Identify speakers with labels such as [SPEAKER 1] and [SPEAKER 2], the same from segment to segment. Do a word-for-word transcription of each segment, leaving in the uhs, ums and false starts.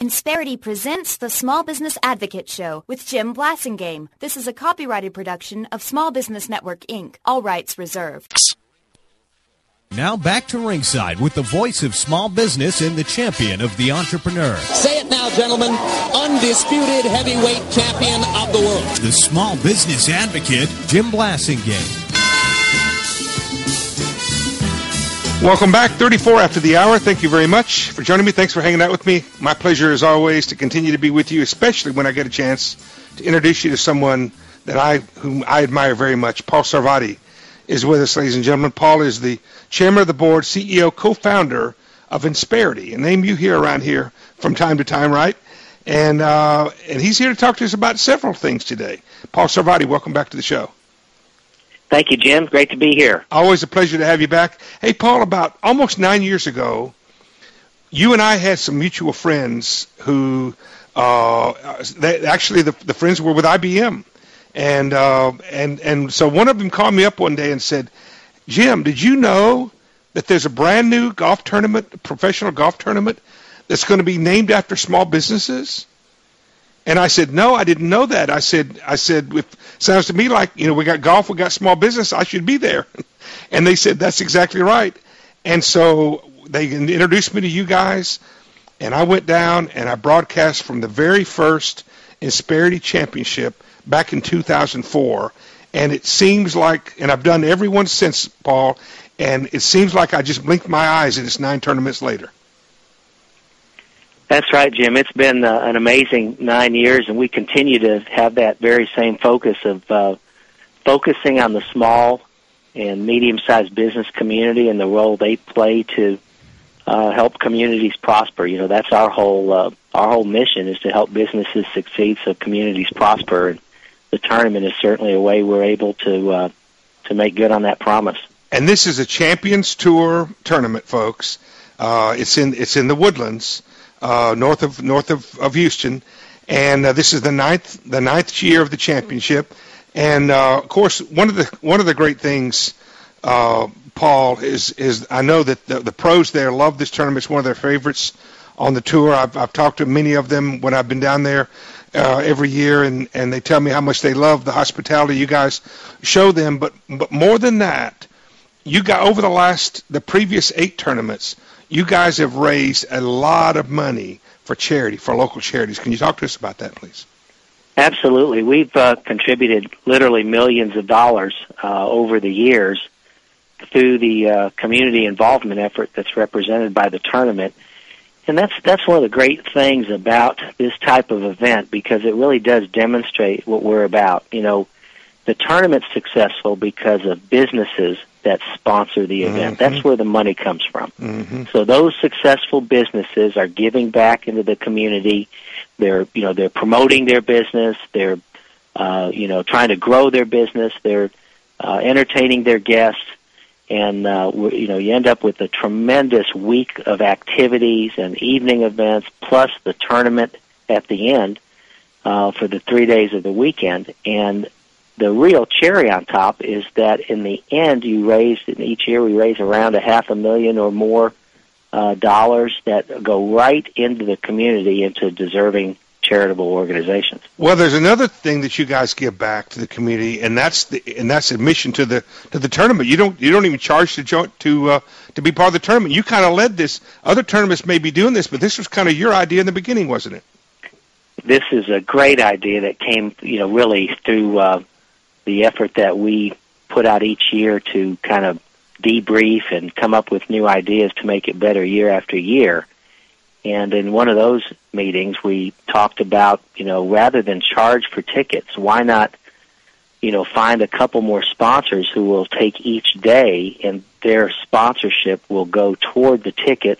[SPEAKER 1] Insperity presents the Small Business Advocate Show with Jim Blasingame. This is a copyrighted production of Small Business Network, Incorporated. All rights reserved.
[SPEAKER 2] Now back to ringside with the voice of small business and the champion of the entrepreneur.
[SPEAKER 3] Say it now, gentlemen. Undisputed heavyweight champion of the world.
[SPEAKER 2] The small business advocate, Jim Blasingame.
[SPEAKER 4] Welcome back. thirty-four after the hour. Thank you very much for joining me. Thanks for hanging out with me. My pleasure, as always, to continue to be with you, especially when I get a chance to introduce you to someone that I, whom I admire very much. Paul Sarvadi is with us, ladies and gentlemen. Paul is the chairman of the board, C E O, co-founder of Insperity, a name you hear around here from time to time, right? And uh, and he's here to talk to us about several things today. Paul Sarvadi, welcome back to the show.
[SPEAKER 5] Thank you, Jim. Great to be here.
[SPEAKER 4] Always a pleasure to have you back. Hey, Paul, about almost nine years ago, you and I had some mutual friends who, uh, they, actually the, the friends were with I B M. And, uh, and, and so one of them called me up one day and said, Jim, did you know that there's a brand new golf tournament, a professional golf tournament, that's going to be named after small businesses? And I said, no, I didn't know that. I said, I said, it sounds to me like, you know, we got golf, we got small business, I should be there. And they said, that's exactly right. And so they introduced me to you guys, and I went down and I broadcast from the very first Insperity Championship back in two thousand four. And it seems like, and I've done every one since, Paul, and it seems like I just blinked my eyes and it's nine tournaments later.
[SPEAKER 5] That's right, Jim. It's been uh, an amazing nine years, and we continue to have that very same focus of uh, focusing on the small and medium-sized business community and the role they play to uh, help communities prosper. You know, that's our whole uh, our whole mission, is to help businesses succeed so communities prosper. And the tournament is certainly a way we're able to uh, to make good on that promise.
[SPEAKER 4] And this is a Champions Tour tournament, folks. Uh, it's in it's in the Woodlands. Uh, north of north of, of Houston, and uh, this is the ninth the ninth year of the championship. And uh, of course, one of the one of the great things, uh, Paul, is is I know that the, the pros there love this tournament. It's one of their favorites on the tour. I've I've talked to many of them when I've been down there uh, every year, and, and they tell me how much they love the hospitality you guys show them. But but more than that, you got over the last the previous eight tournaments, you guys have raised a lot of money for charity, for local charities. Can you talk to us about that, please?
[SPEAKER 5] Absolutely. We've uh, contributed literally millions of dollars uh, over the years through the uh, community involvement effort that's represented by the tournament. And that's that's one of the great things about this type of event, because it really does demonstrate what we're about. You know, the tournament's successful because of businesses that sponsor the event. Mm-hmm. That's where the money comes from. Mm-hmm. So those successful businesses are giving back into the community. They're, you know, they're promoting their business. They're, uh, you know, trying to grow their business. They're uh, entertaining their guests, and uh, you know, you end up with a tremendous week of activities and evening events, plus the tournament at the end uh, for the three days of the weekend. And the real cherry on top is that in the end, you raise, in each year we raise around a half a million or more uh, dollars that go right into the community, into deserving charitable organizations.
[SPEAKER 4] Well, there's another thing that you guys give back to the community, and that's the and that's admission to the to the tournament. You don't you don't even charge to join, to uh, to be part of the tournament. You kind of led this. Other tournaments may be doing this, but this was kind of your idea in the beginning, wasn't it?
[SPEAKER 5] This is a great idea that came, you know, really through Uh, the effort that we put out each year to kind of debrief and come up with new ideas to make it better year after year. And in one of those meetings, we talked about, you know, rather than charge for tickets, why not, you know, find a couple more sponsors who will take each day, and their sponsorship will go toward the tickets,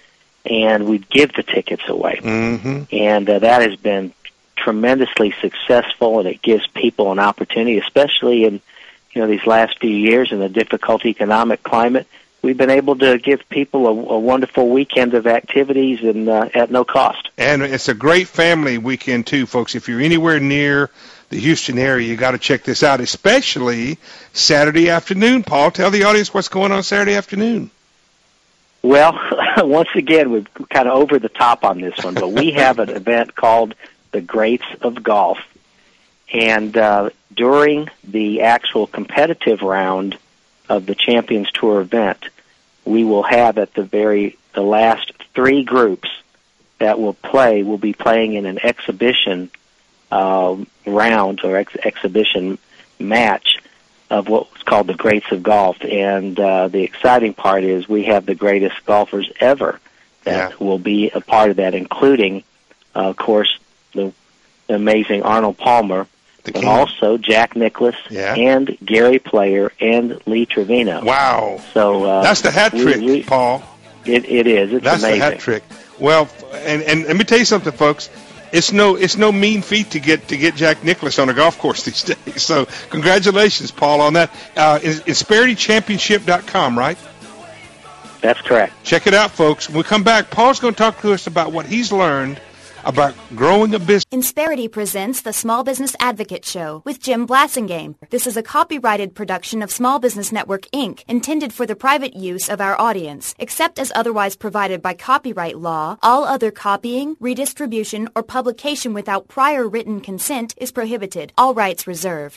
[SPEAKER 5] and we'd give the tickets away. Mm-hmm. And uh, that has been tremendously successful, and it gives people an opportunity, especially in, you know, these last few years in the difficult economic climate. We've been able to give people a, a wonderful weekend of activities and uh, at no cost.
[SPEAKER 4] And it's a great family weekend too, folks. If you're anywhere near the Houston area, you got to check this out, especially Saturday afternoon. Paul, tell the audience what's going on Saturday afternoon.
[SPEAKER 5] Well, once again, we're kind of over the top on this one, but we have an event called the Greats of Golf. And uh, during the actual competitive round of the Champions Tour event, we will have at the very the last three groups that will play will be playing in an exhibition uh, round or ex- exhibition match of what's called the Greats of Golf. And uh, the exciting part is we have the greatest golfers ever that yeah. will be a part of that, including, uh, of course, the, the amazing Arnold Palmer, the but king. also Jack Nicklaus yeah. and Gary Player and Lee Trevino.
[SPEAKER 4] Wow.
[SPEAKER 5] So uh,
[SPEAKER 4] that's the hat trick, we, we, Paul.
[SPEAKER 5] It, it is. It's
[SPEAKER 4] that's
[SPEAKER 5] amazing.
[SPEAKER 4] That's the hat trick. Well, and, and let me tell you something, folks. It's no it's no mean feat to get to get Jack Nicklaus on a golf course these days. So congratulations, Paul, on that. Uh, Insperity Championship dot com, right?
[SPEAKER 5] That's correct.
[SPEAKER 4] Check it out, folks. When we come back, Paul's going to talk to us about what he's learned about growing a business.
[SPEAKER 1] Insperity presents the Small Business Advocate Show with Jim Blasingame. This is a copyrighted production of Small Business Network, Incorporated, intended for the private use of our audience. Except as otherwise provided by copyright law, all other copying, redistribution, or publication without prior written consent is prohibited. All rights reserved.